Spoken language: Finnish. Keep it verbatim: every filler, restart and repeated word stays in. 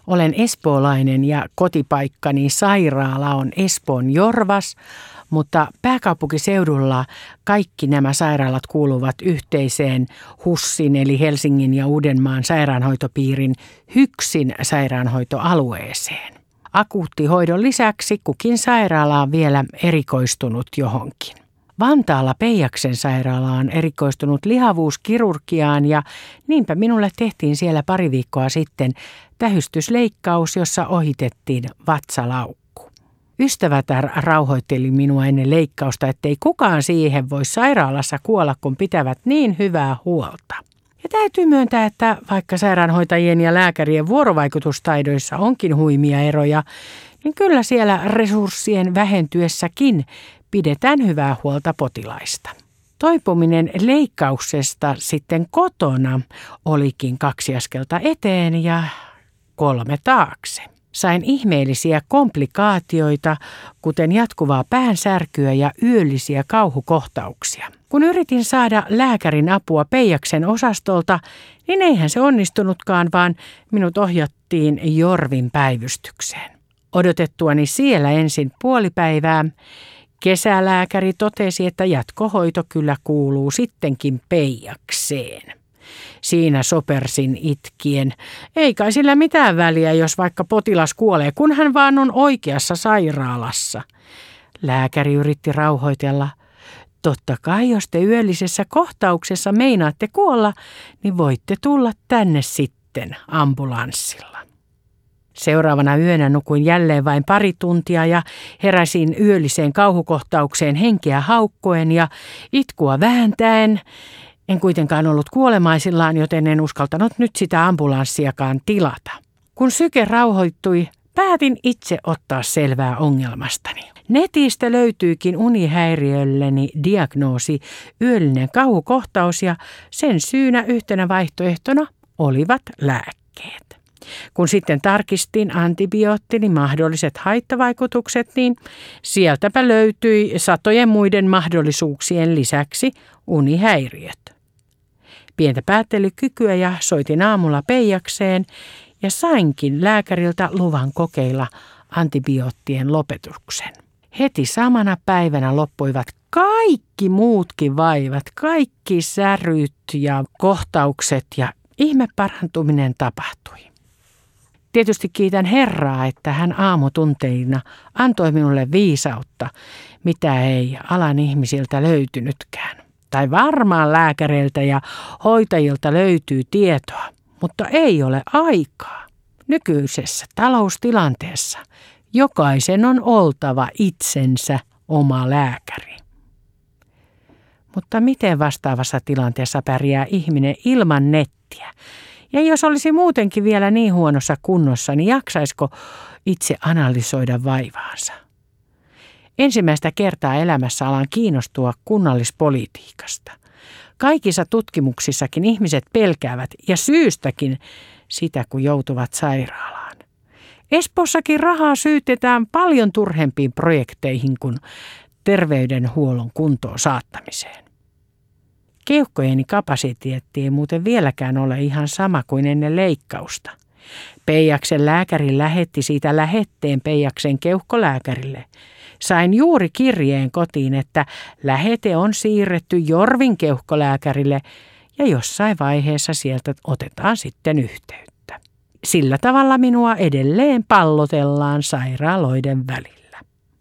Olen espoolainen ja kotipaikkani sairaala on Espoon Jorvas, mutta pääkaupunkiseudulla kaikki nämä sairaalat kuuluvat yhteiseen HUSin eli Helsingin ja Uudenmaan sairaanhoitopiirin HYKSin sairaanhoitoalueeseen. Akuuttihoidon lisäksi kukin sairaala on vielä erikoistunut johonkin. Vantaalla Peijaksen sairaala on erikoistunut lihavuuskirurgiaan ja niinpä minulle tehtiin siellä pari viikkoa sitten tähystysleikkaus, jossa ohitettiin vatsalaukku. Ystävätär rauhoitteli minua ennen leikkausta, ettei kukaan siihen voi sairaalassa kuolla, kun pitävät niin hyvää huolta. Ja täytyy myöntää, että vaikka sairaanhoitajien ja lääkärien vuorovaikutustaidoissa onkin huimia eroja, niin kyllä siellä resurssien vähentyessäkin pidetään hyvää huolta potilaista. Toipuminen leikkauksesta sitten kotona olikin kaksi askelta eteen ja kolme taakse. Sain ihmeellisiä komplikaatioita, kuten jatkuvaa päänsärkyä ja yöllisiä kauhukohtauksia. Kun yritin saada lääkärin apua Peijaksen osastolta, niin eihän se onnistunutkaan, vaan minut ohjattiin Jorvin päivystykseen. Odotettuani siellä ensin puoli päivää, kesälääkäri totesi, että jatkohoito kyllä kuuluu sittenkin Peijakseen. Siinä sopersin itkien. Ei kai sillä mitään väliä, jos vaikka potilas kuolee, kun hän vaan on oikeassa sairaalassa. Lääkäri yritti rauhoitella. Totta kai, jos te yöllisessä kohtauksessa meinaatte kuolla, niin voitte tulla tänne sitten ambulanssilla. Seuraavana yönä nukuin jälleen vain pari tuntia ja heräsin yölliseen kauhukohtaukseen henkeä haukkoen ja itkua vääntäen. En kuitenkaan ollut kuolemaisillaan, joten en uskaltanut nyt sitä ambulanssiakaan tilata. Kun syke rauhoittui, päätin itse ottaa selvää ongelmastani. Netistä löytyykin unihäiriölleni diagnoosi yöllinen kauhukohtaus ja sen syynä yhtenä vaihtoehtona olivat lääkkeet. Kun sitten tarkistin antibioottini mahdolliset haittavaikutukset, niin sieltäpä löytyi satojen muiden mahdollisuuksien lisäksi unihäiriöt. Pientä päättelykykyä ja soitin aamulla Peijakseen ja sainkin lääkäriltä luvan kokeilla antibioottien lopetuksen. Heti samana päivänä loppuivat kaikki muutkin vaivat, kaikki säryt ja kohtaukset ja ihme parantuminen tapahtui. Tietysti kiitän Herraa, että hän aamutunteina antoi minulle viisautta, mitä ei alan ihmisiltä löytynytkään. Tai varmaan lääkäreiltä ja hoitajilta löytyy tietoa, mutta ei ole aikaa. Nykyisessä taloustilanteessa jokaisen on oltava itsensä oma lääkäri. Mutta miten vastaavassa tilanteessa pärjää ihminen ilman nettiä? Ja jos olisi muutenkin vielä niin huonossa kunnossa, niin jaksaisiko itse analysoida vaivaansa? Ensimmäistä kertaa elämässä alan kiinnostua kunnallispolitiikasta. Kaikissa tutkimuksissakin ihmiset pelkäävät ja syystäkin sitä, kun joutuvat sairaalaan. Espoossakin rahaa syytetään paljon turhempiin projekteihin kuin terveydenhuollon kuntoon saattamiseen. Keuhkojeni kapasiteetti ei muuten vieläkään ole ihan sama kuin ennen leikkausta. Peijaksen lääkäri lähetti siitä lähetteen Peijaksen keuhkolääkärille. Sain juuri kirjeen kotiin, että lähete on siirretty Jorvin keuhkolääkärille ja jossain vaiheessa sieltä otetaan sitten yhteyttä. Sillä tavalla minua edelleen pallotellaan sairaaloiden välillä.